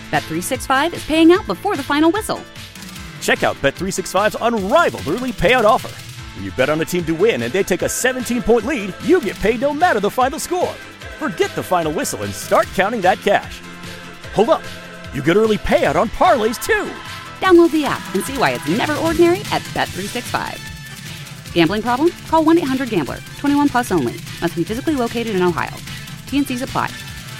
Bet365 is paying out before the final whistle. Check out Bet365's unrivaled early payout offer. When you bet on a team to win and they take a 17-point lead, you get paid no matter the final score. Forget the final whistle and start counting that cash. Hold up. You get early payout on parlays, too. Download the app and see why it's never ordinary at Bet365. Gambling problem? Call 1-800-GAMBLER. 21 plus only. Must be physically located in Ohio. T&Cs apply.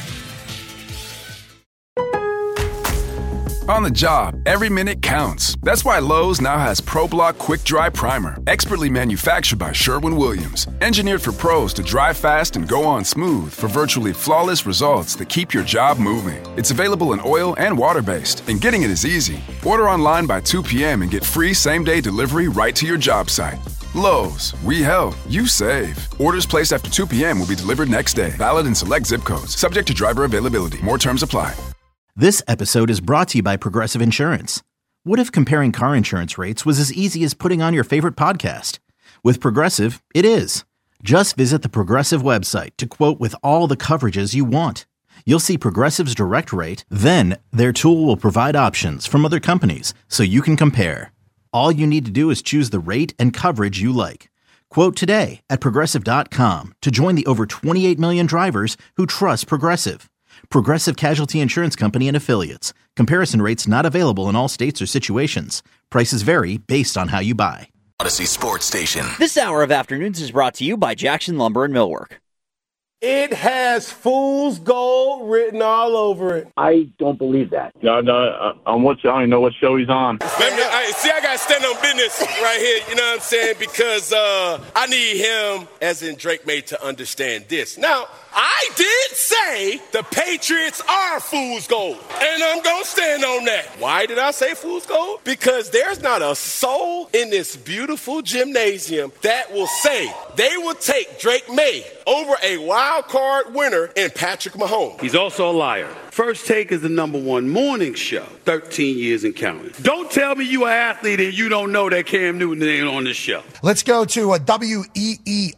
On the job, every minute counts. That's why Lowe's now has ProBlock Quick Dry Primer, expertly manufactured by Sherwin-Williams. Engineered for pros to dry fast and go on smooth for virtually flawless results that keep your job moving. It's available in oil and water-based, and getting it is easy. Order online by 2 p.m. and get free same-day delivery right to your job site. Lowe's, we help, you save. Orders placed after 2 p.m. will be delivered next day. Valid in select zip codes. Subject to driver availability. More terms apply. This episode is brought to you by Progressive Insurance. What if comparing car insurance rates was as easy as putting on your favorite podcast? With Progressive, it is. Just visit the Progressive website to quote with all the coverages you want. You'll see Progressive's direct rate, then their tool will provide options from other companies so you can compare. All you need to do is choose the rate and coverage you like. Quote today at Progressive.com to join the over 28 million drivers who trust Progressive. Progressive Casualty Insurance Company and Affiliates. Comparison rates not available in all states or situations. Prices vary based on how you buy. Odyssey Sports Station. This hour of Afternoons is brought to you by Jackson Lumber and Millwork. It has Fool's Gold written all over it. I don't believe that. No, on what? I don't even know what show he's on. I got to stand on business right here, you know what I'm saying? Because I need him, as in Drake May, to understand this. Now, I did say the Patriots are Fool's Gold, and I'm going to stand on that. Why did I say Fool's Gold? Because there's not a soul in this beautiful gymnasium that will say they will take Drake May over a wild card winner in Patrick Mahomes. He's also a liar. First Take is the #1 morning show, 13 years and counting. Don't tell me you an athlete and you don't know that Cam Newton ain't on this show. Let's go to a WEEI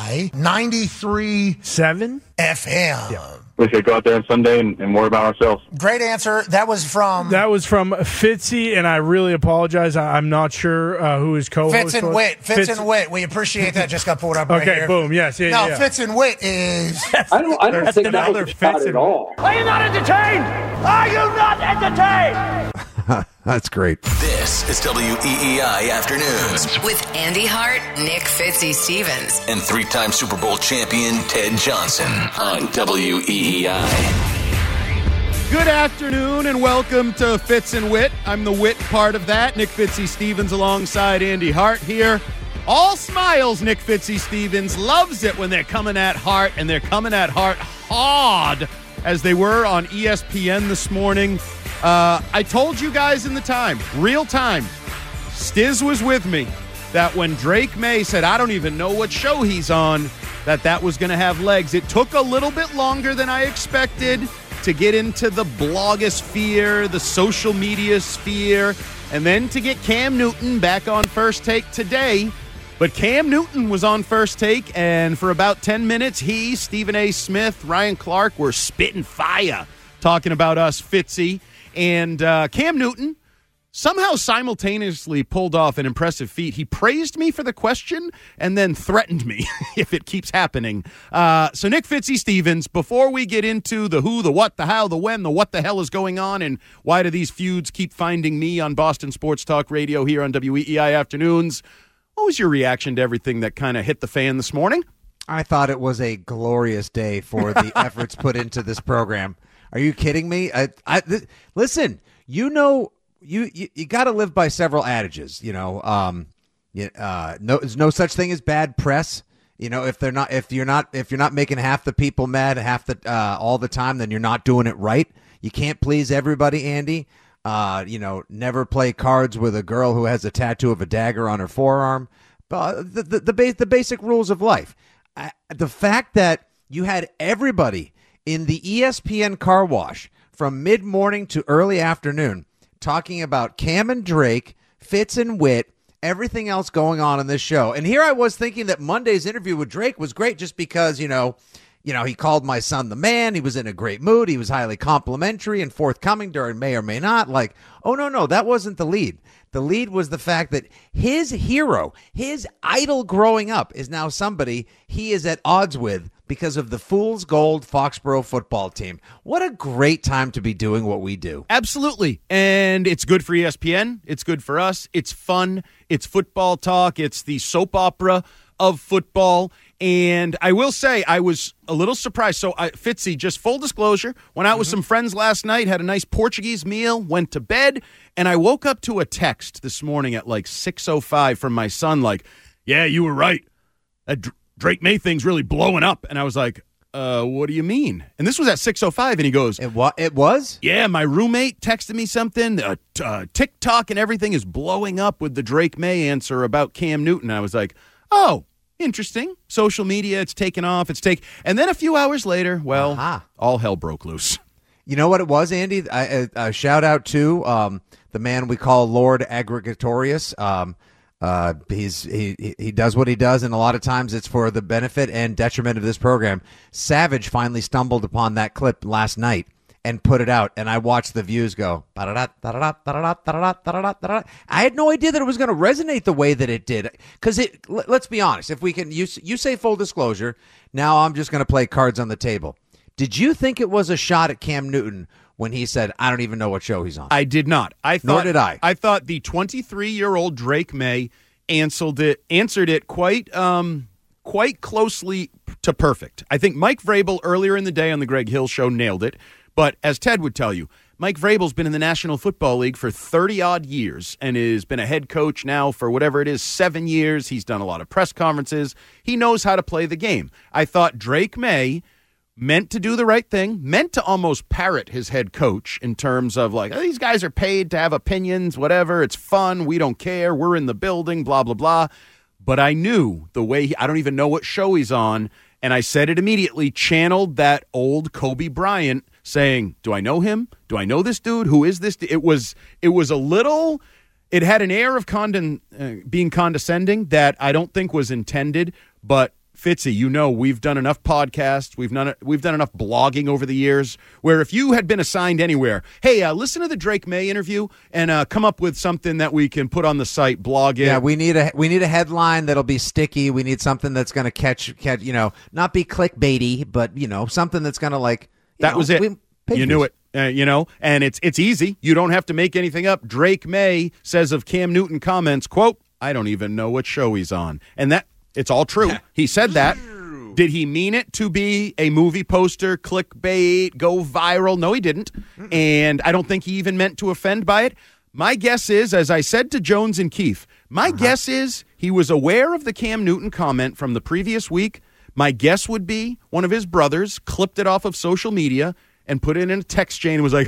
93.7 FM. Yeah. We should go out there on Sunday and worry about ourselves. Great answer. That was from Fitzy, and I really apologize. I'm not sure who his co-host Fitz and Wit. Fitz and Wit. We appreciate that. Just got pulled up right here. here. Boom. Yes. Yeah, no, Fitz and Wit is... I don't think that was Fitz at all. Are you not entertained? Are you not entertained? That's great. This is WEEI Afternoons with Andy Hart, Nick Fitzy Stevens, and 3-time Super Bowl champion Ted Johnson on WEEI. Good afternoon and welcome to Fitz and Wit. I'm the wit part of that. Nick Fitzy Stevens alongside Andy Hart here. All smiles, Nick Fitzy Stevens. Loves it when they're coming at Hart, and they're coming at Hart hard as they were on ESPN this morning. I told you guys in the time, real time, Stiz was with me, that when Drake May said, I don't even know what show he's on, that was going to have legs. It took a little bit longer than I expected to get into the blogosphere, the social media sphere, and then to get Cam Newton back on First Take today. But Cam Newton was on First Take, and for about 10 minutes, he, Stephen A. Smith, Ryan Clark were spitting fire talking about us, Fitzy. And Cam Newton somehow simultaneously pulled off an impressive feat. He praised me for the question and then threatened me if it keeps happening. So Nick Fitzy Stevens, before we get into the who, the what, the how, the when, the what the hell is going on, and why do these feuds keep finding me on Boston Sports Talk Radio here on WEEI Afternoons, what was your reaction to everything that kind of hit the fan this morning? I thought it was a glorious day for the efforts put into this program. Are you kidding me? Listen, you know, you got to live by several adages. You know, there's no such thing as bad press. You know, if you're not making half the people mad all the time, then you're not doing it right. You can't please everybody, Andy. Never play cards with a girl who has a tattoo of a dagger on her forearm. The basic rules of life. The fact that you had everybody in the ESPN car wash from mid-morning to early afternoon talking about Cam and Drake, Fitz and Wit, everything else going on in this show. And here I was thinking that Monday's interview with Drake was great just because, you know, he called my son the man. He was in a great mood. He was highly complimentary and forthcoming during may or may not. Like, oh, no, that wasn't the lead. The lead was the fact that his hero, his idol growing up, is now somebody he is at odds with because of the Fool's Gold Foxborough football team. What a great time to be doing what we do. Absolutely. And it's good for ESPN. It's good for us. It's fun. It's football talk. It's the soap opera of football. And I will say I was a little surprised. So, Fitzy, just full disclosure, went out with some friends last night, had a nice Portuguese meal, went to bed, and I woke up to a text this morning at like 6:05 from my son like, yeah, you were right. That Drake May thing's really blowing up. And I was like, what do you mean? And this was at 6:05, and he goes, It was? Yeah, my roommate texted me something. TikTok and everything is blowing up with the Drake May answer about Cam Newton. I was like, oh, interesting. Social media, it's taken off. And then a few hours later, all hell broke loose. You know what it was, Andy? Shout out to the man we call Lord Aggregatorius. He does what he does, and a lot of times it's for the benefit and detriment of this program. Savage finally stumbled upon that clip last night and put it out, and I watched the views go. I had no idea that it was going to resonate the way that it did. Because let's be honest, if we can, you say full disclosure. Now I'm just going to play cards on the table. Did you think it was a shot at Cam Newton when he said, I don't even know what show he's on? I did not. Nor did I. I thought the 23-year-old Drake May answered it quite closely to perfect. I think Mike Vrabel earlier in the day on the Greg Hill Show nailed it. But as Ted would tell you, Mike Vrabel's been in the National Football League for 30-odd years and has been a head coach now for whatever it is, 7 years. He's done a lot of press conferences. He knows how to play the game. I thought Drake May meant to do the right thing, meant to almost parrot his head coach in terms of like, oh, these guys are paid to have opinions, whatever. It's fun. We don't care. We're in the building, blah, blah, blah. But I knew the way I don't even know what show he's on. And I said it immediately, channeled that old Kobe Bryant saying, do I know him? Do I know this dude? Who is this? It was a little, it had an air of being condescending that I don't think was intended. But Fitzy, we've done enough podcasts, we've done enough blogging over the years where if you had been assigned anywhere, hey, listen to the Drake May interview and come up with something that we can put on the site, blog it. Yeah, we need a headline that'll be sticky. We need something that's going to catch, not be clickbaity, but something that's going to like. That was it. You knew it. And it's easy. You don't have to make anything up. Drake May says of Cam Newton comments, quote, I don't even know what show he's on. And that it's all true. He said that. Did he mean it to be a movie poster, clickbait, go viral? No, he didn't. And I don't think he even meant to offend by it. My guess is, as I said to Jones and Keefe, my guess is he was aware of the Cam Newton comment from the previous week. My guess would be one of his brothers clipped it off of social media and put it in a text chain and was like,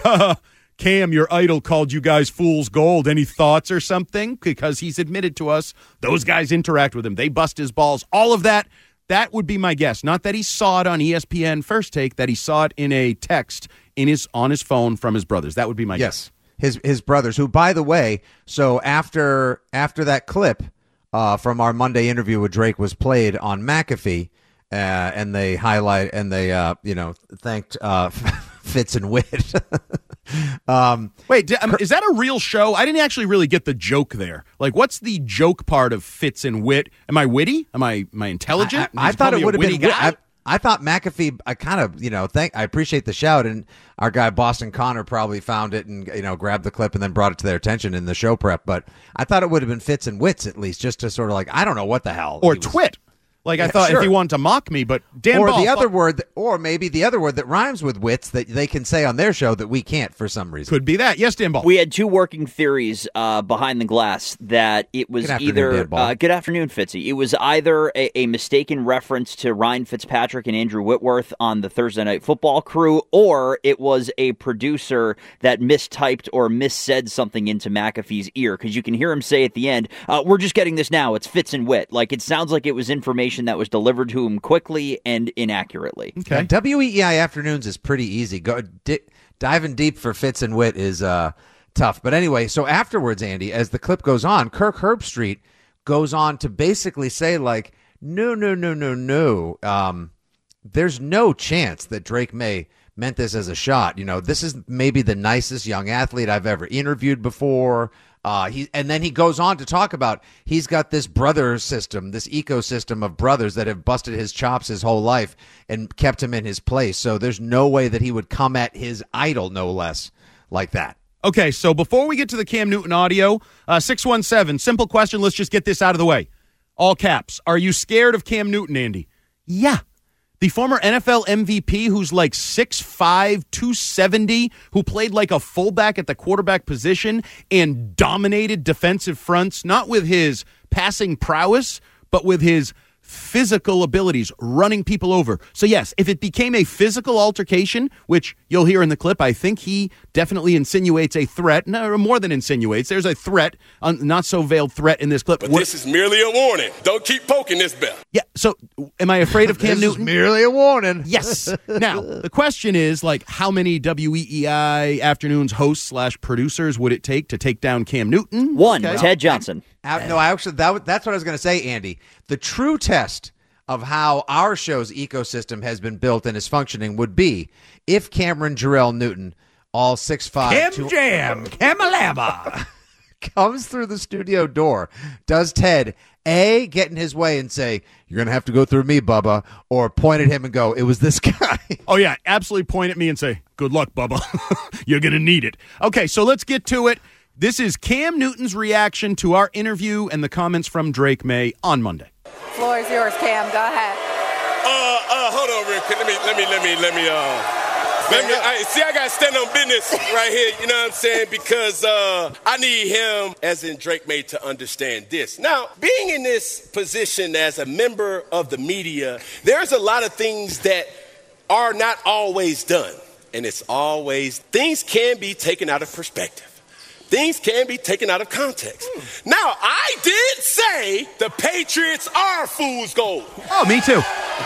Cam, your idol called you guys fool's gold. Any thoughts or something? Because he's admitted to us, those guys interact with him. They bust his balls. All of that, that would be my guess. Not that he saw it on ESPN First Take, that he saw it in a text on his phone from his brothers. That would be my guess. His brothers, who, by the way, so after that clip from our Monday interview with Drake was played on McAfee, and they highlight and they thanked Fitz and Wit. Wait, is that a real show? I didn't actually really get the joke there. Like, what's the joke part of Fitz and Wit? Am I witty? Am I intelligent? I thought it would have been. I thought McAfee. I kind of I appreciate the shout, and our guy Boston Connor probably found it and grabbed the clip and then brought it to their attention in the show prep. But I thought it would have been Fitz and Wits at least, just to sort of like, I don't know what the hell or twit. Like, I thought if he wanted to mock me, but Dan or Ball, the other word, or maybe the other word that rhymes with wits that they can say on their show that we can't for some reason. Could be that. Yes, Dan Ball. We had two working theories behind the glass that it was either good afternoon, Fitzy. It was either a mistaken reference to Ryan Fitzpatrick and Andrew Whitworth on the Thursday Night Football crew, or it was a producer that mistyped or missaid something into McAfee's ear, because you can hear him say at the end, "We're just getting this now. It's Fitz and Wit." Like, it sounds like it was information that was delivered to him quickly and inaccurately. Okay. Yeah, WEEI Afternoons is pretty easy. Diving deep for Fitz and Wit is tough. But anyway, so afterwards, Andy, as the clip goes on, Kirk Herbstreit goes on to basically say, like, no. there's no chance that Drake May meant this as a shot. This is maybe the nicest young athlete I've ever interviewed before. And then he goes on to talk about he's got this brother system, this ecosystem of brothers that have busted his chops his whole life and kept him in his place. So there's no way that he would come at his idol, no less, like that. Okay, so before we get to the Cam Newton audio, 617, simple question. Let's just get this out of the way. All caps. Are you scared of Cam Newton, Andy? Yeah. The former NFL MVP who's like 6'5", 270, who played like a fullback at the quarterback position and dominated defensive fronts, not with his passing prowess, but with his physical abilities, running people over. So yes, if it became a physical altercation, which you'll hear in the clip, I think he definitely insinuates a threat. No, more than insinuates. There's a threat, not so veiled threat in this clip. But this is merely a warning. Don't keep poking this bell. Yeah, so am I afraid of Cam Newton? This is merely a warning. Yes. Now, the question is, how many WEEI Afternoons hosts / producers would it take to take down Cam Newton? One, okay. Ted Johnson. That's what I was going to say, Andy. The true test of how our show's ecosystem has been built and is functioning would be if Cameron Jarrell Newton, all 6'5", Camalama, comes through the studio door, does Ted get in his way and say, "You're going to have to go through me, Bubba," or point at him and go, "It was this guy." Oh, yeah, absolutely point at me and say, "Good luck, Bubba. You're going to need it." Okay, so let's get to it. This is Cam Newton's reaction to our interview and the comments from Drake May on Monday. Floor is yours, Cam. Go ahead. Hold on real quick. I got to stand on business right here, you know what I'm saying? Because I need him, as in Drake May, to understand this. Now, being in this position as a member of the media, there's a lot of things that are not always done. And things can be taken out of perspective. Things can be taken out of context. Now, I did say the Patriots are fool's gold. Oh, me too.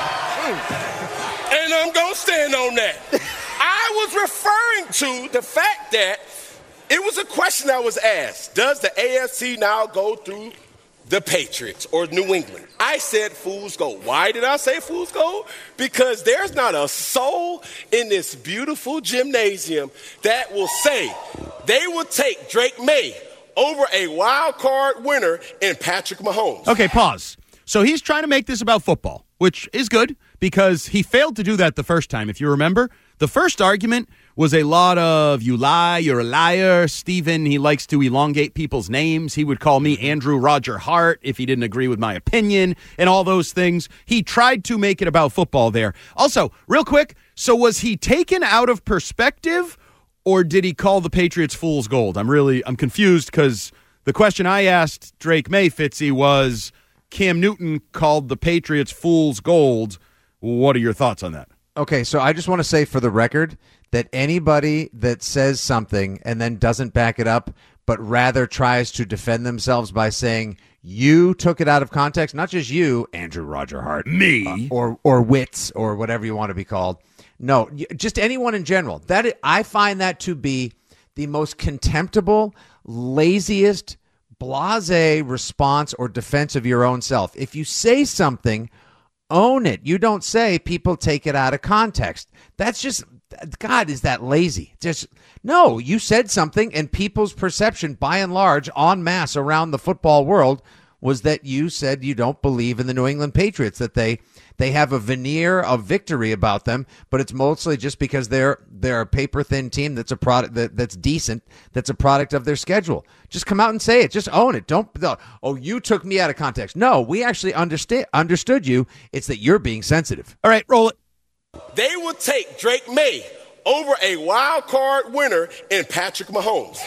And I'm going to stand on that. I was referring to the fact that it was a question that was asked. Does the AFC now go through the Patriots or New England? I said fool's gold. Why did I say fool's gold? Because there's not a soul in this beautiful gymnasium that will say they will take Drake May over a wild card winner in Patrick Mahomes. Okay, pause. So he's trying to make this about football, which is good because he failed to do that the first time. If you remember, the first argument was a lot of "you lie, you're a liar." Steven, he likes to elongate people's names. He would call me Andrew Roger Hart if he didn't agree with my opinion and all those things. He tried to make it about football there. Also, real quick, so was he taken out of perspective or did he call the Patriots fool's gold? I'm confused because the question I asked Drake May, Fitzy, was Cam Newton called the Patriots fool's gold. What are your thoughts on that? Okay, so I just want to say for the record that anybody that says something and then doesn't back it up, but rather tries to defend themselves by saying you took it out of context, not just you, Andrew Roger Hart, me, or Wits, or whatever you want to be called. No, just anyone in general. I find that to be the most contemptible, laziest, blasé response or defense of your own self. If you say something, own it. You don't say people take it out of context. That's just, God, is that lazy? No, you said something and people's perception by and large en masse around the football world was that you said you don't believe in the New England Patriots, that they have a veneer of victory about them, but it's mostly just because they're a paper-thin team that's a product that's decent, that's a product of their schedule. Just come out and say it. Just own it. You took me out of context. No, we actually understood you. It's that you're being sensitive. All right, roll it. They will take Drake May over a wild card winner in Patrick Mahomes.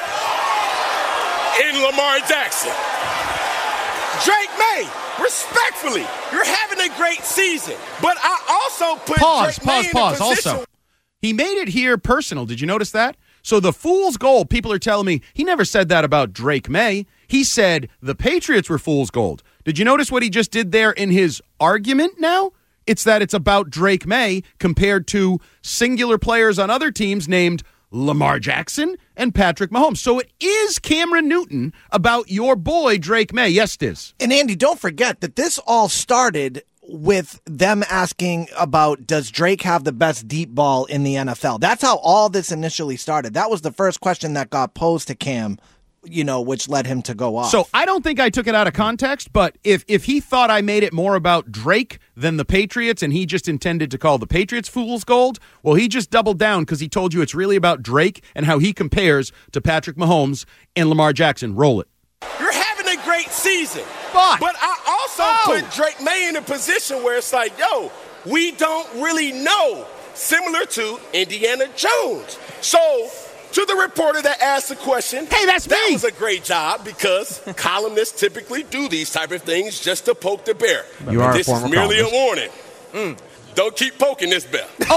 In Lamar Jackson. Drake May, respectfully, you're having a great season. But I also put Drake May in a position. Also, he made it here personal. Did you notice that? So the fool's gold, people are telling me, he never said that about Drake May. He said the Patriots were fool's gold. Did you notice what he just did there in his argument now? It's that it's about Drake May compared to singular players on other teams named Lamar Jackson and Patrick Mahomes. So it is Cameron Newton about your boy Drake May. Yes, it is. And Andy, don't forget that this all started with them asking about, does Drake have the best deep ball in the NFL? That's how all this initially started. That was the first question that got posed to Cam, which led him to go off. So I don't think I took it out of context, but if he thought I made it more about Drake than the Patriots and he just intended to call the Patriots fool's gold, well, he just doubled down because he told you it's really about Drake and how he compares to Patrick Mahomes and Lamar Jackson. Roll it. You're having a great season. But I also put Drake May in a position where it's like, we don't really know, similar to Indiana Jones. So, to the reporter that asked the question, hey, that was a great job because columnists typically do these type of things just to poke the bear. This is merely a warning. Don't keep poking this bear. Oh,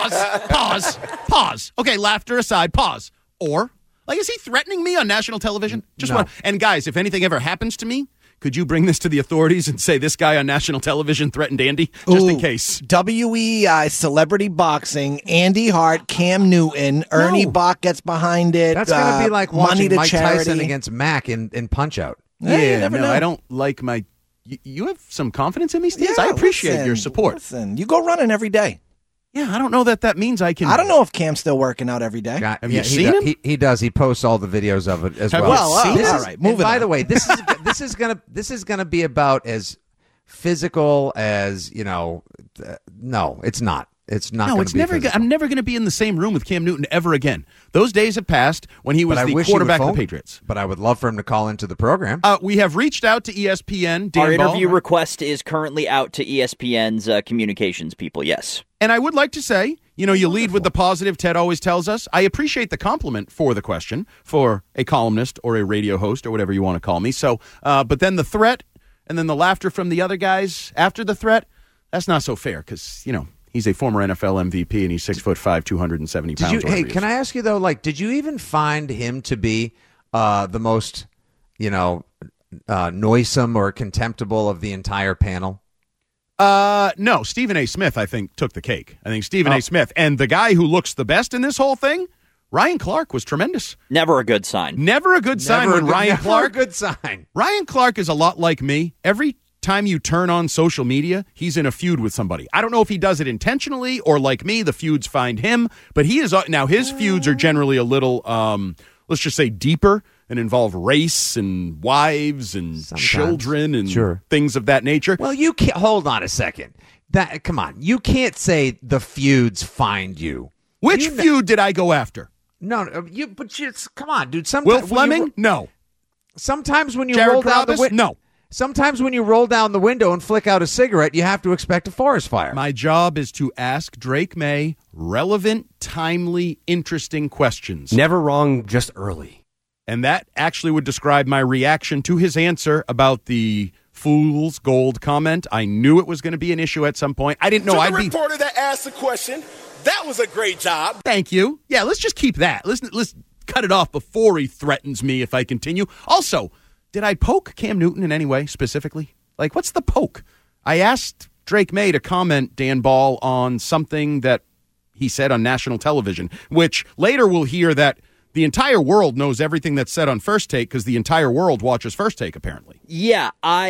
pause. Okay, laughter aside, pause. Or, is he threatening me on national television? And guys, if anything ever happens to me, could you bring this to the authorities and say this guy on national television threatened Andy? Just in case. WEI, Celebrity Boxing, Andy Hart, Cam Newton, Ernie Bach gets behind it. That's going to be like watching Mike charity. Tyson against Mac in Punch-Out. Yeah, I don't like my... You have some confidence in me, Steve? I appreciate your support. Listen, you go running every day. Yeah, I don't know that means I can... I don't know if Cam's still working out every day. Have you seen him? He does. He posts all the videos of it as well. All right, moving on. By the way, this is gonna be about as physical as no, it's not. It's not. No, it's never. I'm never going to be in the same room with Cam Newton ever again. Those days have passed when he was the quarterback of the Patriots. But I would love for him to call into the program. We have reached out to ESPN. Dan Our interview Ball, request is currently out to ESPN's communications people. Yes. And I would like to say, you lead with the positive, Ted always tells us. I appreciate the compliment for the question, for a columnist or a radio host or whatever you want to call me. So, but then the threat and then the laughter from the other guys after the threat, that's not so fair because, he's a former NFL MVP and he's 6'5", 270 pounds. Hey, can I ask you though, did you even find him to be the most, noisome or contemptible of the entire panel? No, Stephen A. Smith, I think, took the cake. I think Stephen A. Smith. And the guy who looks the best in this whole thing, Ryan Clark, was tremendous. Never a good sign. Never a good sign when Ryan Clark... Never a good sign. Ryan Clark is a lot like me. Every time you turn on social media, he's in a feud with somebody. I don't know if he does it intentionally or like me, the feuds find him. But he is... Now, his feuds are generally a little, let's just say, deeper and involve race and wives and children and things of that nature. Well, you can't... Hold on a second. Come on. You can't say the feuds find you. Which feud did I go after? No, come on, dude. Will Fleming? No. Sometimes when you Jared roll down the window... No. Sometimes when you roll down the window and flick out a cigarette, you have to expect a forest fire. My job is to ask Drake May relevant, timely, interesting questions. Never wrong, just early. And that actually would describe my reaction to his answer about the fool's gold comment. I knew it was going to be an issue at some point. I didn't know I'd be... the reporter that asked the question, that was a great job. Thank you. Yeah, let's just keep that. Let's cut it off before he threatens me if I continue. Also, did I poke Cam Newton in any way specifically? What's the poke? I asked Drake May to comment, Dan Ball, on something that he said on national television, which later we'll hear that the entire world knows everything that's said on First Take because the entire world watches First Take, apparently. Yeah,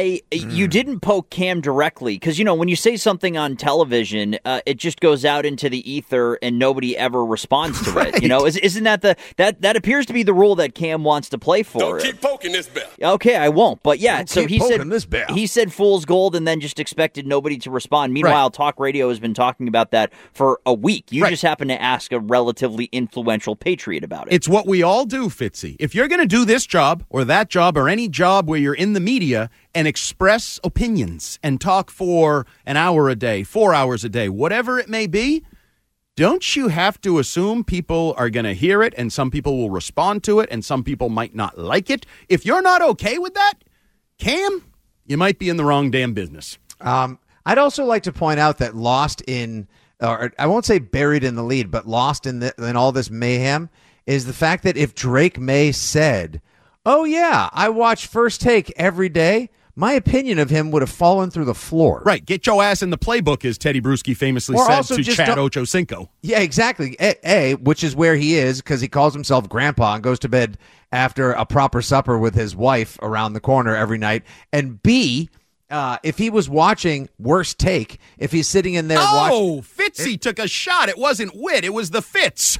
you didn't poke Cam directly because, when you say something on television, it just goes out into the ether and nobody ever responds to it. Isn't that that appears to be the rule that Cam wants to play for? Don't keep poking this bell. Okay, I won't. But yeah, so he said fool's gold and then just expected nobody to respond. Meanwhile, Talk Radio has been talking about that for a week. You just happen to ask a relatively influential Patriot about it. It's what we all do, Fitzy. If you're going to do this job or that job or any job where you're in the media and express opinions and talk for an hour a day, 4 hours a day, whatever it may be, don't you have to assume people are going to hear it and some people will respond to it and some people might not like it? If you're not okay with that, Cam, you might be in the wrong damn business. I'd also like to point out that lost in, or I won't say buried in the lead, but lost in all this mayhem is the fact that if Drake May said, oh, yeah, I watch First Take every day, my opinion of him would have fallen through the floor. Right. Get your ass in the playbook, as Teddy Bruschi famously said to Chad Ochocinco. Yeah, exactly. Which is where he is because he calls himself grandpa and goes to bed after a proper supper with his wife around the corner every night. And B, if he was watching Worst Take, if he's sitting in there watching. Fitzy took a shot. It wasn't Wit. It was the Fitz.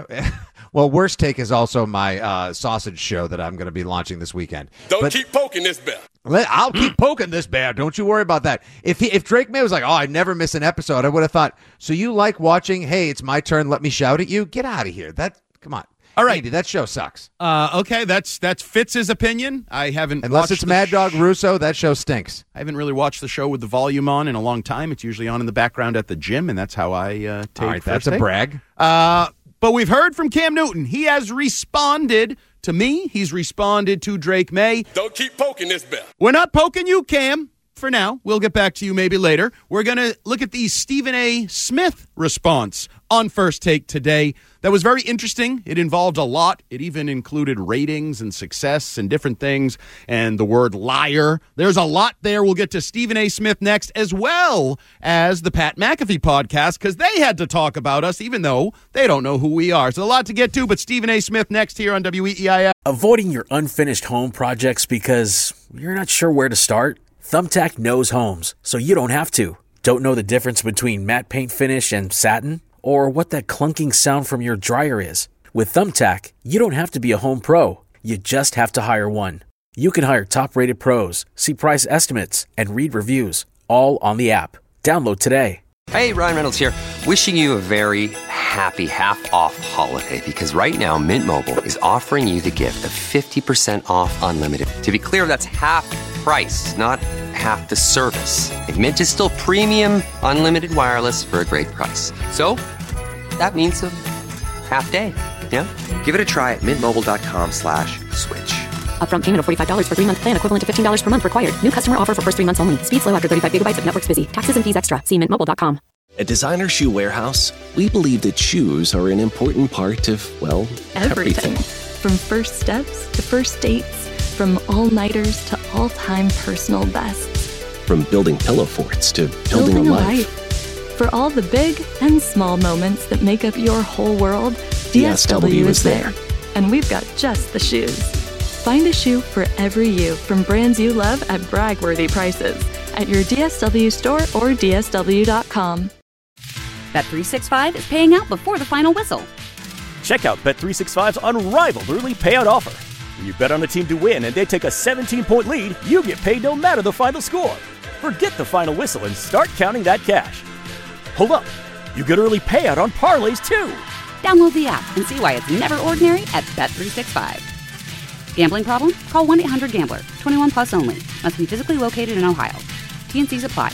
Well, Worst Take is also my sausage show that I'm going to be launching this weekend. Don't keep poking this bear. I'll keep poking this bear. Don't you worry about that. If Drake May was like, I never miss an episode, I would have thought, so you like watching, hey, it's my turn, let me shout at you? Get out of here. Come on. All right. Andy, that show sucks. Okay, that's Fitz's opinion. I haven't Unless it's Mad Dog Russo, that show stinks. I haven't really watched the show with the volume on in a long time. It's usually on in the background at the gym, and that's how I take All right, that's a brag. But we've heard from Cam Newton. He has responded to me. He's responded to Drake May. Don't keep poking this bear. We're not poking you, Cam. For now, we'll get back to you maybe later. We're going to look at the Stephen A. Smith response on First Take today. That was very interesting. It involved a lot. It even included ratings and success and different things and the word liar. There's a lot there. We'll get to Stephen A. Smith next, as well as the Pat McAfee podcast, because they had to talk about us, even though they don't know who we are. So a lot to get to, but Stephen A. Smith next here on WEEIF. Avoiding your unfinished home projects because you're not sure where to start? Thumbtack knows homes, so you don't have to. Don't know the difference between matte paint finish and satin? Or what that clunking sound from your dryer is? With Thumbtack, you don't have to be a home pro. You just have to hire one. You can hire top-rated pros, see price estimates, and read reviews, all on the app. Download today. Hey, Ryan Reynolds here. Wishing you a very happy half-off holiday, because right now Mint Mobile is offering you the gift of 50% off unlimited. To be clear, that's half price, not half the service. And Mint is still premium unlimited wireless for a great price. So that means a half day. Yeah? Give it a try at mintmobile.com/switch. Upfront payment of $45 for 3-month plan, equivalent to $15 per month required. New customer offer for first 3 months only. Speed slow after 35 gigabytes if network's busy. Taxes and fees extra. See mintmobile.com. At Designer Shoe Warehouse, we believe that shoes are an important part of, well, everything. From first steps to first dates, from all-nighters to all-time personal bests. From building pillow forts to building a life. For all the big and small moments that make up your whole world, DSW is there. And we've got just the shoes. Find a shoe for every you from brands you love at brag-worthy prices at your DSW store or DSW.com. Bet365 is paying out before the final whistle. Check out Bet365's unrivaled early payout offer. When you bet on a team to win and they take a 17-point lead, you get paid no matter the final score. Forget the final whistle and start counting that cash. Hold up. You get early payout on parlays, too. Download the app and see why it's never ordinary at Bet365. Gambling problem? Call 1-800-GAMBLER. 21 plus only. Must be physically located in Ohio. T&Cs apply.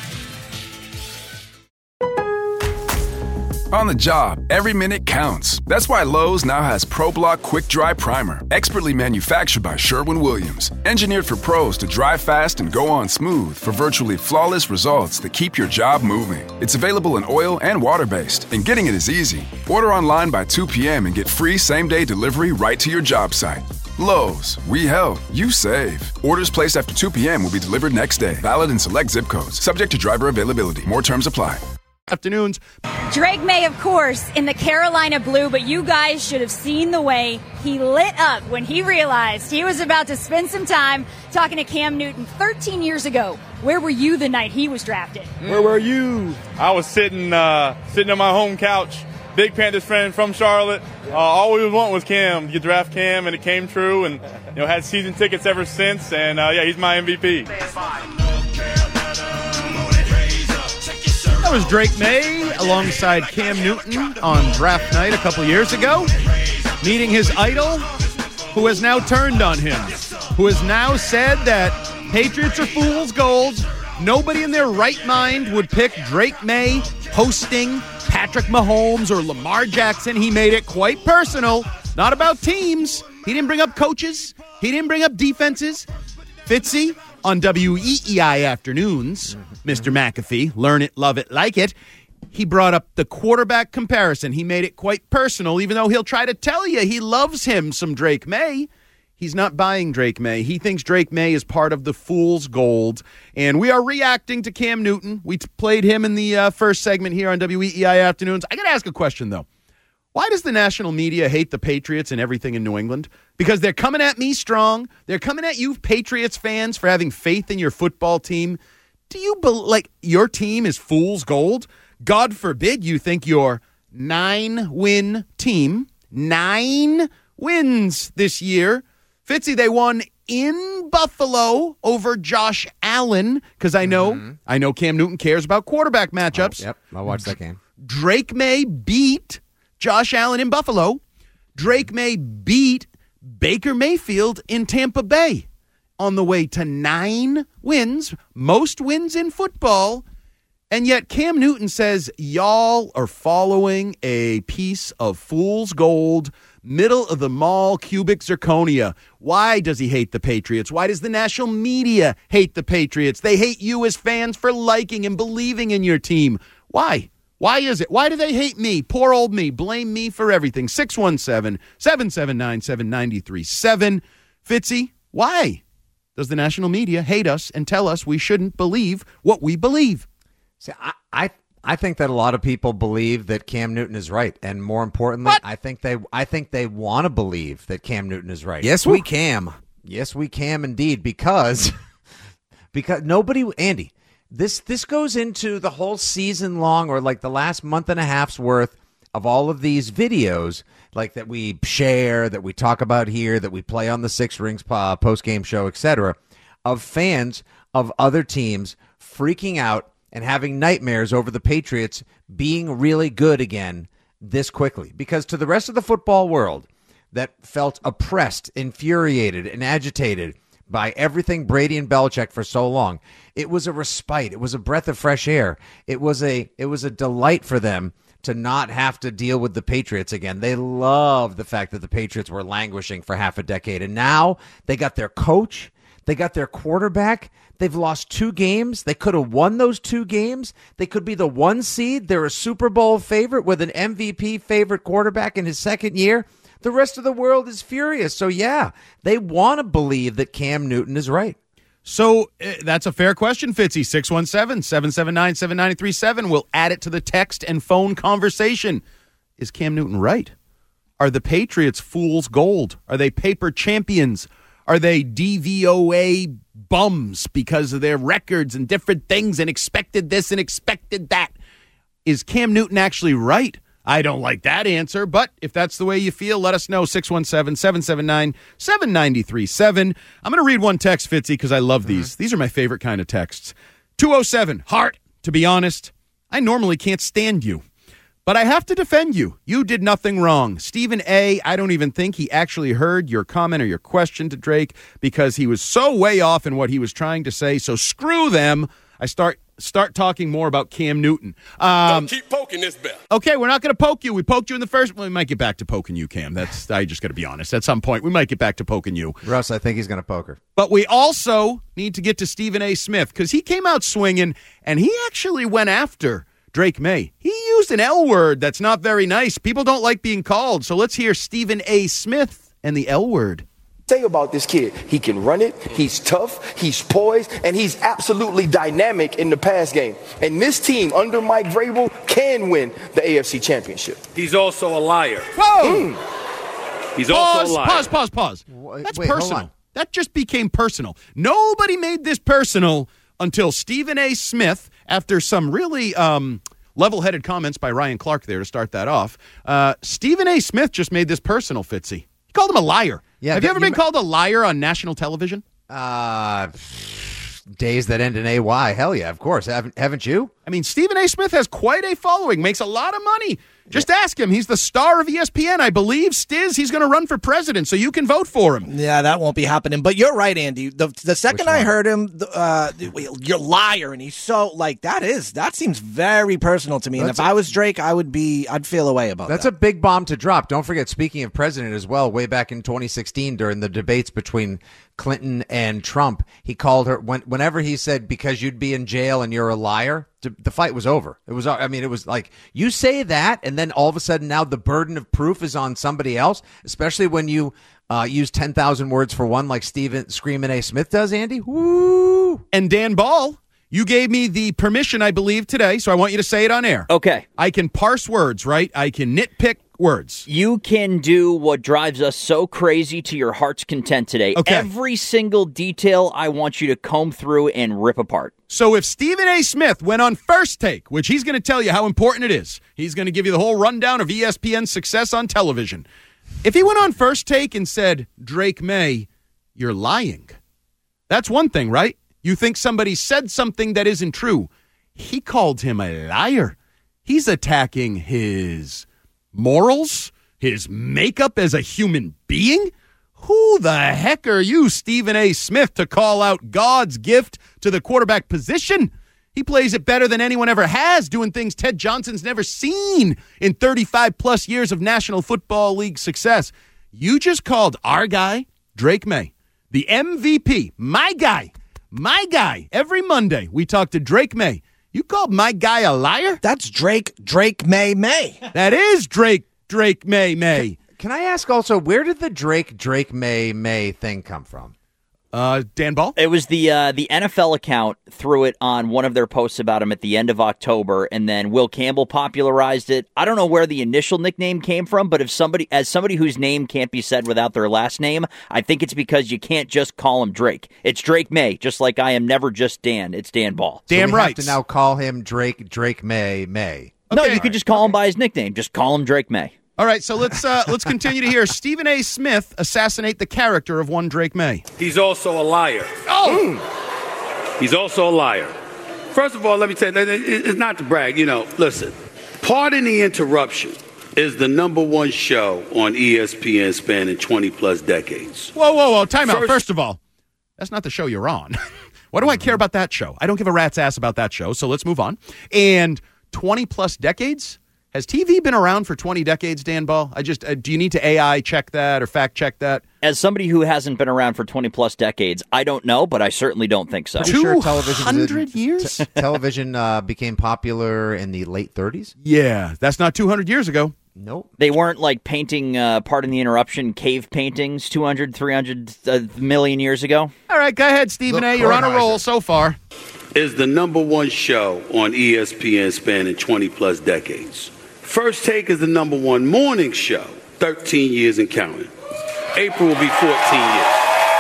On the job, every minute counts. That's why Lowe's now has ProBlock Quick Dry Primer, expertly manufactured by Sherwin-Williams. Engineered for pros to dry fast and go on smooth for virtually flawless results that keep your job moving. It's available in oil and water-based, and getting it is easy. Order online by 2 p.m. and get free same-day delivery right to your job site. Lowe's, we help, you save. Orders placed after 2 p.m. will be delivered next day. Valid in select zip codes. Subject to driver availability. More terms apply. Afternoons. Drake May, of course, in the Carolina blue, but you guys should have seen the way he lit up when he realized he was about to spend some time talking to Cam Newton 13 years ago. Where were you the night he was drafted? Where were you? I was sitting on my home couch. Big Panthers fan from Charlotte. All we would want was Cam. You draft Cam, and it came true. And had season tickets ever since. And he's my MVP. That was Drake May alongside Cam Newton on draft night a couple years ago, meeting his idol, who has now turned on him, who has now said that Patriots are fool's gold. Nobody in their right mind would pick Drake May hosting Patrick Mahomes or Lamar Jackson. He made it quite personal, not about teams. He didn't bring up coaches. He didn't bring up defenses. Fitzy on WEEI Afternoons, Mr. McAfee, learn it, love it, like it. He brought up the quarterback comparison. He made it quite personal, even though he'll try to tell you he loves him some Drake May. He's not buying Drake May. He thinks Drake May is part of the fool's gold. And we are reacting to Cam Newton. We played him in the first segment here on WEEI Afternoons. I got to ask a question, though. Why does the national media hate the Patriots and everything in New England? Because they're coming at me strong. They're coming at you Patriots fans for having faith in your football team. Do you like your team is fool's gold? God forbid you think your 9-win team, 9 wins this year. Fitzy, they won in Buffalo over Josh Allen because I know Cam Newton cares about quarterback matchups. Yep, I watched that game. Drake May beat Josh Allen in Buffalo. Drake May beat Baker Mayfield in Tampa Bay on the way to 9 wins, most wins in football. And yet Cam Newton says y'all are following a piece of fool's gold, middle of the mall cubic zirconia. Why does he hate the Patriots? Why does the national media hate the Patriots? They hate you as fans for liking and believing in your team. Why? Why is it? Why do they hate me? Poor old me. Blame me for everything. 617-779-7937. Fitzy, why does the national media hate us and tell us we shouldn't believe what we believe? See, I think that a lot of people believe that Cam Newton is right, and more importantly, I think they want to believe that Cam Newton is right. Yes, we can. Yes, we can indeed, because nobody, Andy, this goes into the whole season long, or like the last month and a half's worth of all of these videos, like that we share, that we talk about here, that we play on the Six Rings post game show, etc., of fans of other teams freaking out and having nightmares over the Patriots being really good again this quickly. Because to the rest of the football world that felt oppressed, infuriated, and agitated by everything Brady and Belichick for so long, it was a respite. It was a breath of fresh air. It was a delight for them to not have to deal with the Patriots again. They loved the fact that the Patriots were languishing for half a decade. And now they got their coach. They got their quarterback. They've lost 2 games. They could have won those 2 games. They could be the 1 seed. They're a Super Bowl favorite with an MVP favorite quarterback in his second year. The rest of the world is furious. So, yeah, they want to believe that Cam Newton is right. So that's a fair question, Fitzy. 617-779-7937. We'll add it to the text and phone conversation. Is Cam Newton right? Are the Patriots fool's gold? Are they paper champions? Are they DVOA bums because of their records and different things and expected this and expected that? Is Cam Newton actually right? I don't like that answer, but if that's the way you feel, let us know. 617-779-7937. I'm going to read one text, Fitzy, because I love these. These are my favorite kind of texts. 207, Hart, to be honest, I normally can't stand you, but I have to defend you. You did nothing wrong. Stephen A., I don't even think he actually heard your comment or your question to Drake because he was so way off in what he was trying to say, so screw them. I start talking more about Cam Newton. Don't keep poking this bell. Okay, we're not going to poke you. We poked you in the first. Well, we might get back to poking you, Cam. I just got to be honest. At some point, we might get back to poking you. Russ, I think he's going to poke her. But we also need to get to Stephen A. Smith because he came out swinging, and he actually went after Drake May. He used an L word that's not very nice. People don't like being called. So let's hear Stephen A. Smith and the L word. Say about this kid, he can run it, he's tough, he's poised, and he's absolutely dynamic in the pass game. And this team under Mike Vrabel can win the AFC Championship. He's also a liar. Whoa! He's also a liar. Pause. That's personal. That just became personal. Nobody made this personal until Stephen A. Smith, after some really level-headed comments by Ryan Clark there to start that off. Stephen A. Smith just made this personal, Fitzy. He called him a liar. Yeah, have you ever been called a liar on national television? Days that end in AY. Hell yeah, of course. Haven't you? I mean, Stephen A. Smith has quite a following, makes a lot of money. Just ask him. He's the star of ESPN. I believe, Stiz, he's going to run for president, so you can vote for him. Yeah, that won't be happening. But you're right, Andy. The second I heard him, you're liar, and he's so, like, that seems very personal to me. And if I was Drake, I'd feel a way about that. That's a big bomb to drop. Don't forget, speaking of president as well, way back in 2016 during the debates between Clinton and Trump, he called her, whenever he said, because you'd be in jail and you're a liar, the fight was over. It was like, you say that, and then all of a sudden now the burden of proof is on somebody else, especially when you use 10,000 words for one like Screamin' A. Smith does, Andy. Woo! And Dan Ball, you gave me the permission, I believe, today, so I want you to say it on air. Okay. I can parse words, right? I can nitpick words. You can do what drives us so crazy to your heart's content today. Okay. Every single detail I want you to comb through and rip apart. So if Stephen A. Smith went on First Take, which he's going to tell you how important it is, he's going to give you the whole rundown of ESPN's success on television. If he went on First Take and said, Drake May, you're lying. That's one thing, right? You think somebody said something that isn't true. He called him a liar. He's attacking his morals, his makeup as a human being. Who the heck are you, Stephen A. Smith, to call out God's gift to the quarterback position? He plays it better than anyone ever has, doing things Ted Johnson's never seen in 35-plus years of National Football League success. You just called our guy, Drake May, the MVP, my guy. Every Monday, we talk to Drake May. You called my guy a liar? That's Drake May. That is Drake May. Can I ask also, where did the Drake May thing come from? Dan Ball? It was the NFL account threw it on one of their posts about him at the end of October, and then Will Campbell popularized it. I don't know where the initial nickname came from, but as somebody whose name can't be said without their last name, I think it's because you can't just call him Drake. It's Drake May, just like I am never just Dan. It's Dan Ball. Damn so we right. Have to now call him Drake May. Okay. No, you could just call him by his nickname. Just call him Drake May. All right, so let's continue to hear Stephen A. Smith assassinate the character of one Drake May. He's also a liar. He's also a liar. First of all, let me tell you, it's not to brag. Listen, Pardon the Interruption is the number one show on ESPN spanning 20-plus decades. Whoa. Time out. First of all, that's not the show you're on. What do I care about that show? I don't give a rat's ass about that show, so let's move on. And 20-plus decades? Has TV been around for 20 decades, Dan Ball? Do you need to AI check that or fact check that? As somebody who hasn't been around for 20-plus decades, I don't know, but I certainly don't think so. 200 years? Television became popular in the late 30s? Yeah, that's not 200 years ago. Nope. They weren't like painting, pardon the interruption, cave paintings 200, 300 million years ago? All right, go ahead, Stephen A. You're on a roll so far. Is the number one show on ESPN spanning 20-plus decades. First Take is the number one morning show, 13 years and counting. April will be 14 years.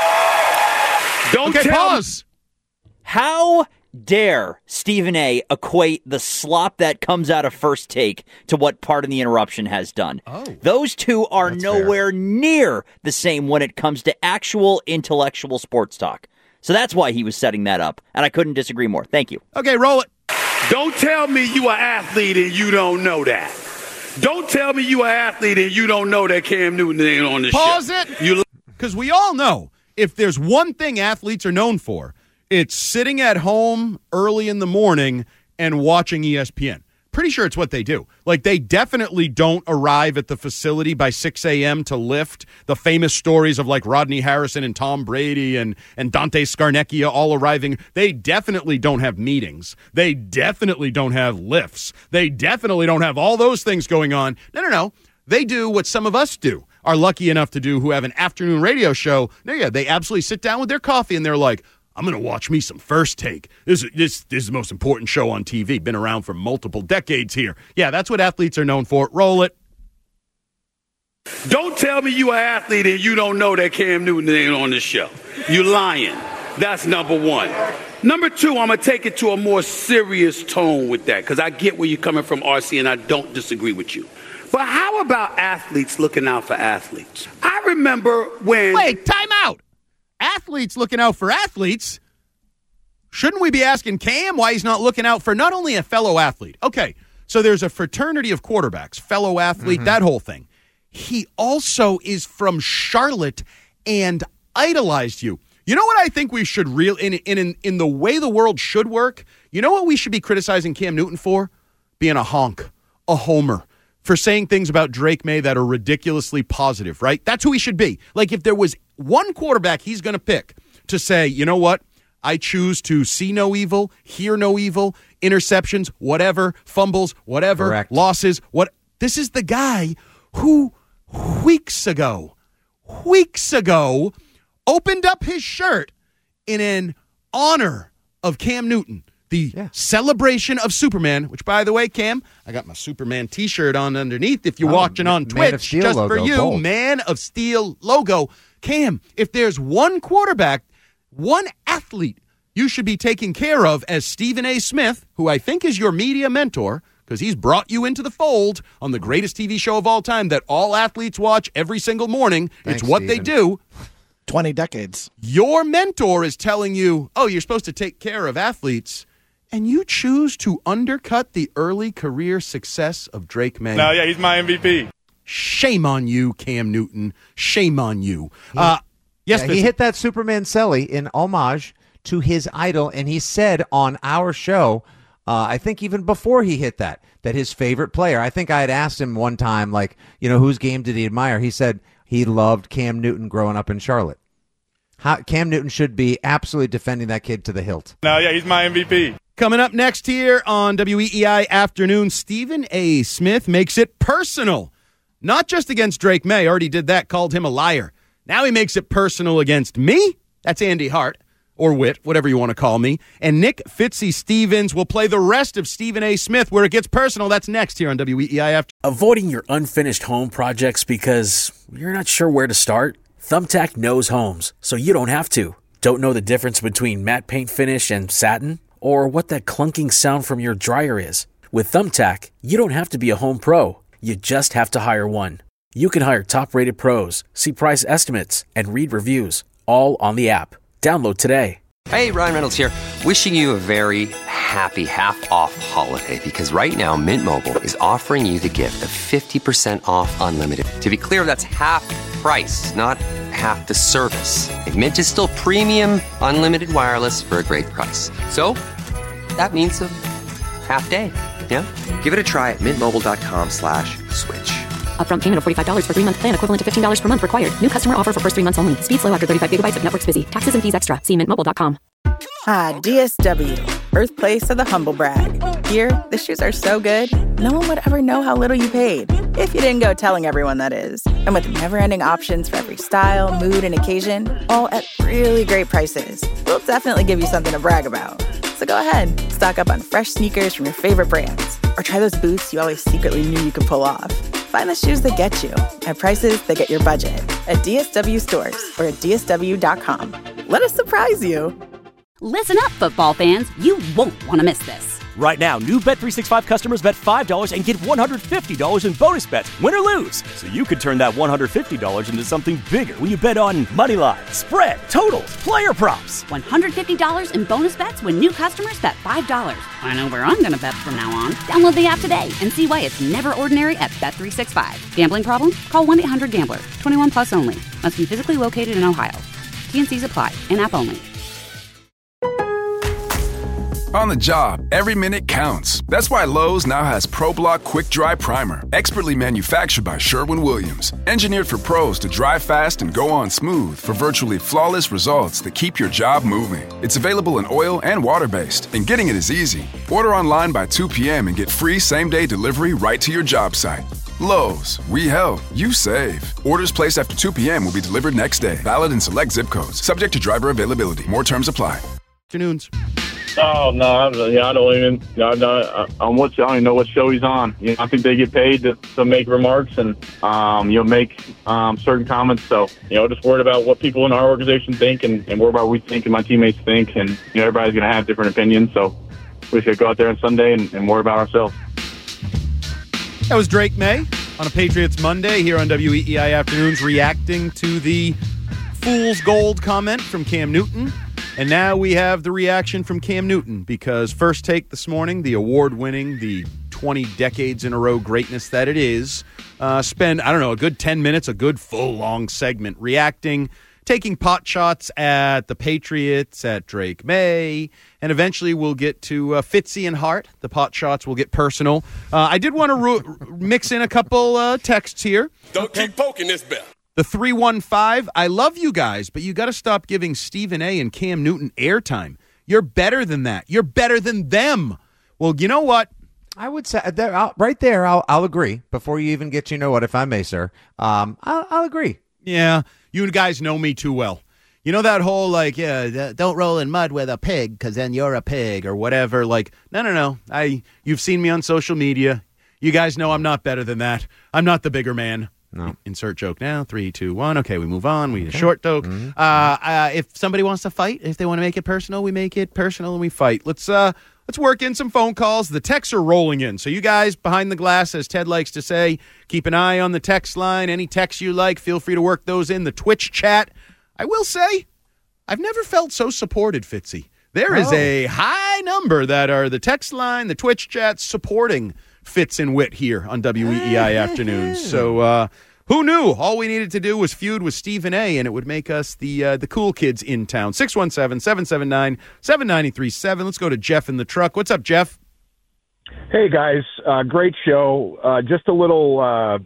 Pause. How dare Stephen A. equate the slop that comes out of First Take to what Pardon the Interruption has done? Those two are nowhere near the same when it comes to actual intellectual sports talk. So that's why he was setting that up, and I couldn't disagree more. Thank you. Okay, roll it. Don't tell me you an athlete and you don't know that. Don't tell me you an athlete and you don't know that Cam Newton ain't on the show. Pause it. Because we all know if there's one thing athletes are known for, it's sitting at home early in the morning and watching ESPN. Pretty sure it's what they do. Like, they definitely don't arrive at the facility by 6 a.m. to lift. The famous stories of, like, Rodney Harrison and Tom Brady and Dante Scarnecchia all arriving. They definitely don't have meetings. They definitely don't have lifts. They definitely don't have all those things going on. No. They do what some of us are lucky enough to do who have an afternoon radio show. They absolutely sit down with their coffee and they're like, I'm going to watch me some First Take. This is the most important show on TV. Been around for multiple decades here. Yeah, that's what athletes are known for. Roll it. Don't tell me you an athlete and you don't know that Cam Newton ain't on the show. You lying. That's number one. Number two, I'm going to take it to a more serious tone with that because I get where you're coming from, RC, and I don't disagree with you. But how about athletes looking out for athletes? I remember when... Wait, time out. Athletes looking out for athletes? Shouldn't we be asking Cam why he's not looking out for not only a fellow athlete? Okay, so there's a fraternity of quarterbacks, fellow athlete, that whole thing. He also is from Charlotte and idolized you. You know what I think we should in the way the world should work? You know what we should be criticizing Cam Newton for? Being a honk, a homer, for saying things about Drake May that are ridiculously positive, right? That's who he should be. Like, if there was one quarterback he's going to pick to say, you know what? I choose to see no evil, hear no evil, interceptions, whatever, fumbles, whatever, Correct. losses, what. This is the guy who weeks ago, opened up his shirt in an honor of Cam Newton, the celebration of Superman, which, by the way, Cam, I got my Superman T-shirt on underneath. If you're watching on Twitch, just logo, for you, bold. Man of Steel logo. Cam, if there's one quarterback, one athlete you should be taking care of as Stephen A. Smith, who I think is your media mentor, because he's brought you into the fold on the greatest TV show of all time that all athletes watch every single morning. Thanks, it's what Steven. They do. 20 decades. Your mentor is telling you, oh, you're supposed to take care of athletes, and you choose to undercut the early career success of Drake May. No, yeah, he's my MVP. Shame on you, Cam Newton. Shame on you. Yes, he hit that Superman celly in homage to his idol, and he said on our show, I think even before he hit that his favorite player, I think I had asked him one time, like, whose game did he admire? He said he loved Cam Newton growing up in Charlotte. Cam Newton should be absolutely defending that kid to the hilt. No, yeah, he's my MVP. Coming up next here on WEEI Afternoon, Stephen A. Smith makes it personal. Not just against Drake May, already did that, called him a liar. Now he makes it personal against me. That's Andy Hart, or Witt, whatever you want to call me. And Nick Fitzy Stevens will play the rest of Stephen A. Smith where it gets personal. That's next here on WEEI After. Avoiding your unfinished home projects because you're not sure where to start? Thumbtack knows homes, so you don't have to. Don't know the difference between matte paint finish and satin? Or what that clunking sound from your dryer is? With Thumbtack, you don't have to be a home pro. You just have to hire one. You can hire top-rated pros, see price estimates, and read reviews, all on the app. Download today. Hey, Ryan Reynolds here, wishing you a very happy half-off holiday because right now Mint Mobile is offering you the gift of 50% off unlimited. To be clear, that's half price, not half the service. And Mint is still premium unlimited wireless for a great price. So that means a half day. Yeah? Give it a try at mintmobile.com/switch. Upfront payment of $45 for 3-month plan, equivalent to $15 per month required. New customer offer for first 3 months only. Speed slow after 35 gigabytes if network's busy. Taxes and fees extra. See mintmobile.com. DSW, birthplace of the humble brag. Here, the shoes are so good, no one would ever know how little you paid. If you didn't go telling everyone, that is. And with never-ending options for every style, mood, and occasion, all at really great prices, we'll definitely give you something to brag about. So go ahead, stock up on fresh sneakers from your favorite brands. Or try those boots you always secretly knew you could pull off. Find the shoes that get you at prices that get your budget at DSW stores or at DSW.com. Let us surprise you. Listen up, football fans. You won't want to miss this. Right now, new Bet365 customers bet $5 and get $150 in bonus bets, win or lose. So you could turn that $150 into something bigger when you bet on moneyline, spread, totals, player props. $150 in bonus bets when new customers bet $5. I know where I'm going to bet from now on. Download the app today and see why it's never ordinary at Bet365. Gambling problem? Call 1-800-GAMBLER. 21 plus only. Must be physically located in Ohio. T&Cs apply. In-app only. On the job, every minute counts. That's why Lowe's now has ProBlock Quick Dry Primer, expertly manufactured by Sherwin-Williams. Engineered for pros to dry fast and go on smooth for virtually flawless results that keep your job moving. It's available in oil and water-based, and getting it is easy. Order online by 2 p.m. and get free same-day delivery right to your job site. Lowe's, we help, you save. Orders placed after 2 p.m. will be delivered next day. Valid in select zip codes. Subject to driver availability. More terms apply. Afternoons. Oh no! I don't even. I don't even know what show he's on. I think they get paid to make remarks and make certain comments. So just worried about what people in our organization think and worried about what we think and my teammates think. And everybody's gonna have different opinions. So we should go out there on Sunday and worry about ourselves. That was Drake May on a Patriots Monday here on WEEI Afternoons, reacting to the fool's gold comment from Cam Newton. And now we have the reaction from Cam Newton because First Take this morning, the award-winning, the 20 decades in a row greatness that it is, spend, a good 10 minutes, a good full long segment reacting, taking pot shots at the Patriots, at Drake May, and eventually we'll get to Fitzy and Hart. The pot shots will get personal. I did want to mix in a couple texts here. Don't keep poking this bell. The 315, I love you guys, but you got to stop giving Stephen A. and Cam Newton airtime. You're better than that. You're better than them. Well, you know what? I would say right there. I'll agree. Before you even get to if I may, sir. I'll agree. Yeah, you guys know me too well. You know that whole, like, yeah, don't roll in mud with a pig because then you're a pig or whatever. Like, no. You've seen me on social media. You guys know I'm not better than that. I'm not the bigger man. No. Insert joke now. 3, 2, 1. Okay, we move on. We short joke. If somebody wants to fight, if they want to make it personal, we make it personal and we fight. Let's work in some phone calls. The texts are rolling in. So you guys behind the glass, as Ted likes to say, keep an eye on the text line. Any texts you like, feel free to work those in. The Twitch chat. I will say, I've never felt so supported, Fitzy. There is a high number that are the text line, the Twitch chat supporting Fitz and Wit here on WEEI Afternoons. So who knew? All we needed to do was feud with Stephen A., and it would make us the cool kids in town. 617-779-7937. Let's go to Jeff in the truck. What's up, Jeff? Hey, guys. Great show. Just a little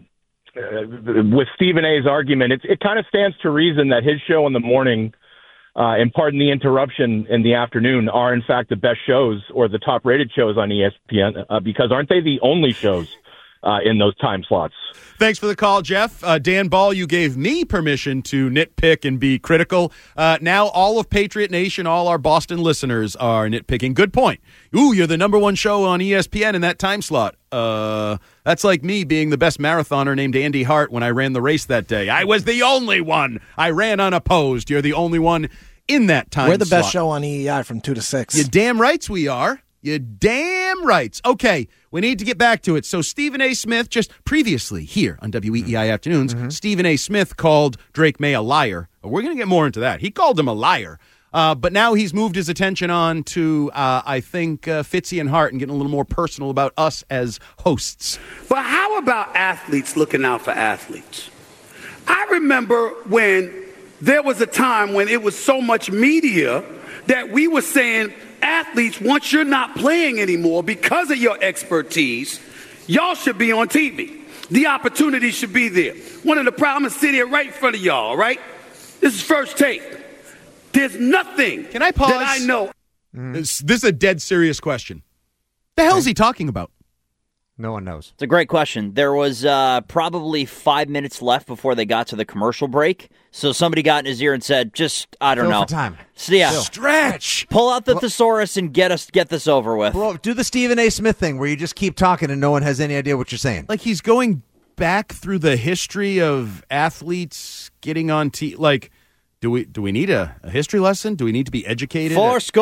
with Stephen A.'s argument. It kind of stands to reason that his show in the morning and pardon the interruption in the afternoon are in fact the best shows or the top rated shows on ESPN because aren't they the only shows in those time slots? Thanks for the call, Jeff. Dan Ball, you gave me permission to nitpick and be critical. Now all of Patriot Nation, all our Boston listeners are nitpicking. Good point. Ooh, you're the number one show on ESPN in that time slot. That's like me being the best marathoner named Andy Hart when I ran the race that day. I was the only one. I ran unopposed. You're the only one in that time slot. We're the best show on EEI from 2 to 6. You're damn rights we are. You're damn rights. Okay, we need to get back to it. So Stephen A. Smith, just previously here on WEEI Afternoons, Stephen A. Smith called Drake May a liar. We're going to get more into that. He called him a liar. But now he's moved his attention on to, I think, Fitzy and Hart and getting a little more personal about us as hosts. But how about athletes looking out for athletes? I remember when there was a time when it was so much media that we were saying, athletes, once you're not playing anymore because of your expertise, y'all should be on TV. The opportunity should be there. One of the problems sitting here right in front of y'all, right? This is First Take. There's nothing Can I pause? that I know. This is a dead serious question. The hell is he talking about? No one knows. It's a great question. There was probably 5 minutes left before they got to the commercial break. So somebody got in his ear and said, I don't know. For time. So, yeah. Stretch. Pull out the thesaurus and get this over with. Well, do the Stephen A. Smith thing where you just keep talking and no one has any idea what you're saying. Like he's going back through the history of athletes getting on TV. Like, do we need a history lesson? Do we need to be educated?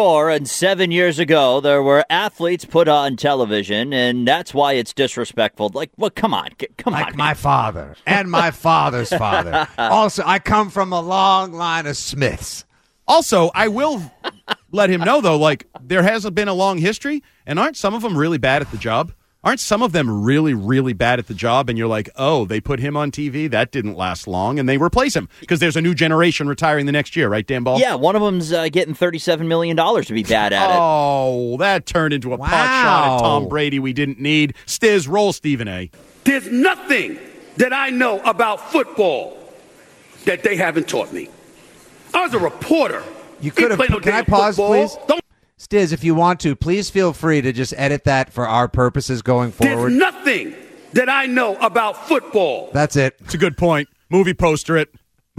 7 years ago, there were athletes put on television, and that's why it's disrespectful. Like, well, come on. Like my father and my father's father. Also, I come from a long line of Smiths. Also, I will let him know, though, like, there hasn't been a long history, and aren't some of them really bad at the job? Aren't some of them really, really bad at the job? And you're like, oh, they put him on TV? That didn't last long. And they replace him because there's a new generation retiring the next year, right, Dan Ball? Yeah, one of them's getting $37 million to be bad at it. Oh, that turned into a pot shot at Tom Brady we didn't need. Stiz, roll Stephen A. There's nothing that I know about football that they haven't taught me. I was a reporter. You could have. Can I pause, please? Stiz, if you want to, please feel free to just edit that for our purposes going forward. There's nothing that I know about football. That's it. It's a good point. Movie poster it.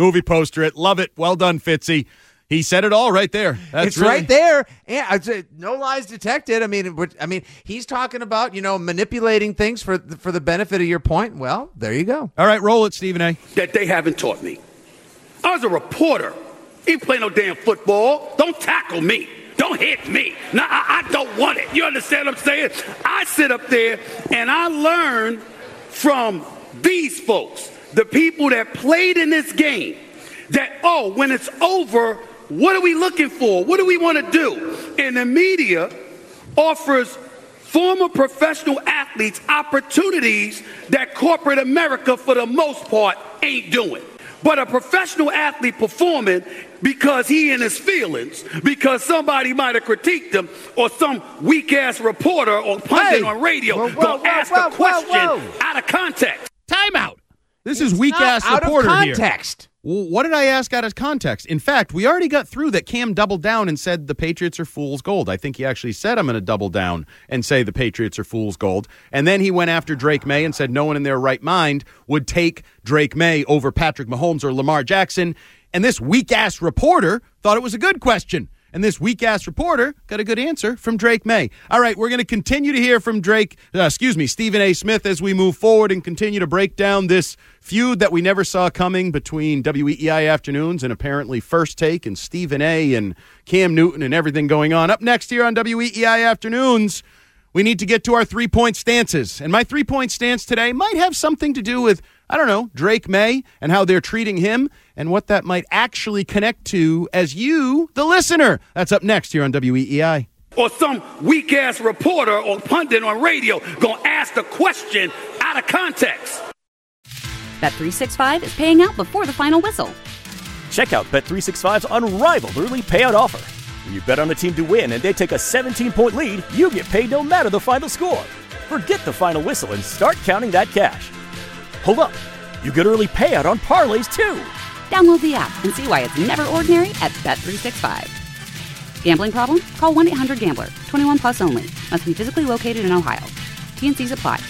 Love it. Well done, Fitzy. He said it all right there. It's really right there. Yeah, no lies detected. I mean, he's talking about, manipulating things for the benefit of your point. Well, there you go. All right, roll it, Stephen A. That they haven't taught me. I was a reporter. Ain't play no damn football. Don't tackle me. Don't hit me. No, I don't want it. You understand what I'm saying? I sit up there and I learn from these folks, the people that played in this game, that, when it's over, what are we looking for? What do we want to do? And the media offers former professional athletes opportunities that corporate America, for the most part, ain't doing. But a professional athlete performing because he in his feelings, because somebody might have critiqued him, or some weak-ass reporter or pundit on radio gonna ask a question out of context. Time out. This is weak-ass reporter out of context. Here. What did I ask out of context? In fact, we already got through that Cam doubled down and said the Patriots are fool's gold. I think he actually said I'm going to double down and say the Patriots are fool's gold. And then he went after Drake May and said no one in their right mind would take Drake May over Patrick Mahomes or Lamar Jackson. And this weak-ass reporter thought it was a good question. And this weak-ass reporter got a good answer from Drake May. All right, we're going to continue to hear from Stephen A. Smith as we move forward and continue to break down this feud that we never saw coming between WEEI Afternoons and apparently First Take and Stephen A. and Cam Newton and everything going on. Up next here on WEEI Afternoons, we need to get to our three-point stances. And my three-point stance today might have something to do with, Drake May and how they're treating him and what that might actually connect to as you, the listener. That's up next here on WEEI. Or some weak-ass reporter or pundit on radio gonna ask the question out of context. Bet365 is paying out before the final whistle. Check out Bet365's unrivaled early payout offer. When you bet on a team to win and they take a 17-point lead, you get paid no matter the final score. Forget the final whistle and start counting that cash. Hold up. You get early payout on parlays, too. Download the app and see why it's never ordinary at Bet365. Gambling problem? Call 1-800-GAMBLER. 21 plus only. Must be physically located in Ohio. T&Cs apply.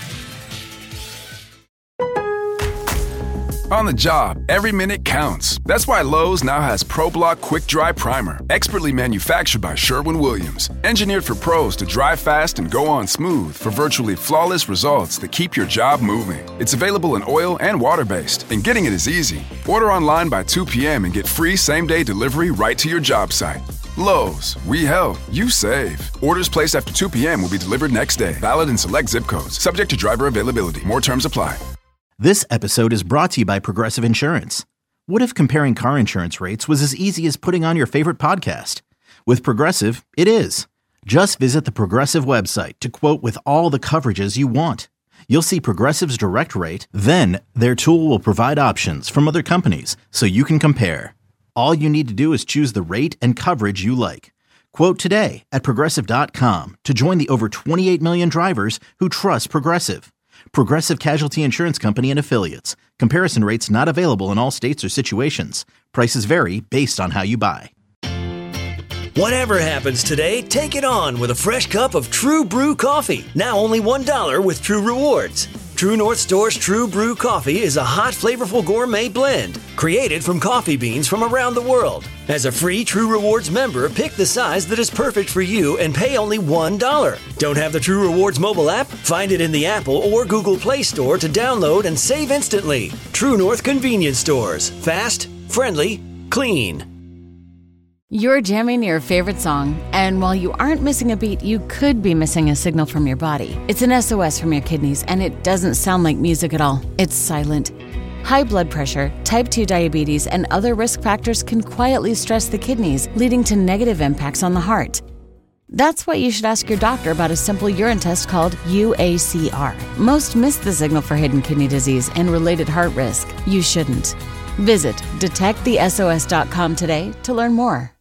On the job, every minute counts. That's why Lowe's now has ProBlock Quick Dry Primer, expertly manufactured by Sherwin-Williams. Engineered for pros to dry fast and go on smooth for virtually flawless results that keep your job moving. It's available in oil and water-based, and getting it is easy. Order online by 2 p.m. and get free same-day delivery right to your job site. Lowe's, we help, you save. Orders placed after 2 p.m. will be delivered next day. Valid in select zip codes. Subject to driver availability. More terms apply. This episode is brought to you by Progressive Insurance. What if comparing car insurance rates was as easy as putting on your favorite podcast? With Progressive, it is. Just visit the Progressive website to quote with all the coverages you want. You'll see Progressive's direct rate, then their tool will provide options from other companies so you can compare. All you need to do is choose the rate and coverage you like. Quote today at Progressive.com to join the over 28 million drivers who trust Progressive. Progressive Casualty Insurance Company and Affiliates. Comparison rates not available in all states or situations. Prices vary based on how you buy. Whatever happens today, take it on with a fresh cup of True Brew coffee. Now only $1 with True Rewards. True North Store's True Brew coffee is a hot, flavorful gourmet blend created from coffee beans from around the world. As a free True Rewards member, pick the size that is perfect for you and pay only $1. Don't have the True Rewards mobile app? Find it in the Apple or Google Play Store to download and save instantly. True North Convenience Stores. Fast, friendly, clean. You're jamming your favorite song, and while you aren't missing a beat, you could be missing a signal from your body. It's an SOS from your kidneys, and it doesn't sound like music at all. It's silent. High blood pressure, type 2 diabetes, and other risk factors can quietly stress the kidneys, leading to negative impacts on the heart. That's why you should ask your doctor about a simple urine test called UACR. Most miss the signal for hidden kidney disease and related heart risk. You shouldn't. Visit detectthesos.com today to learn more.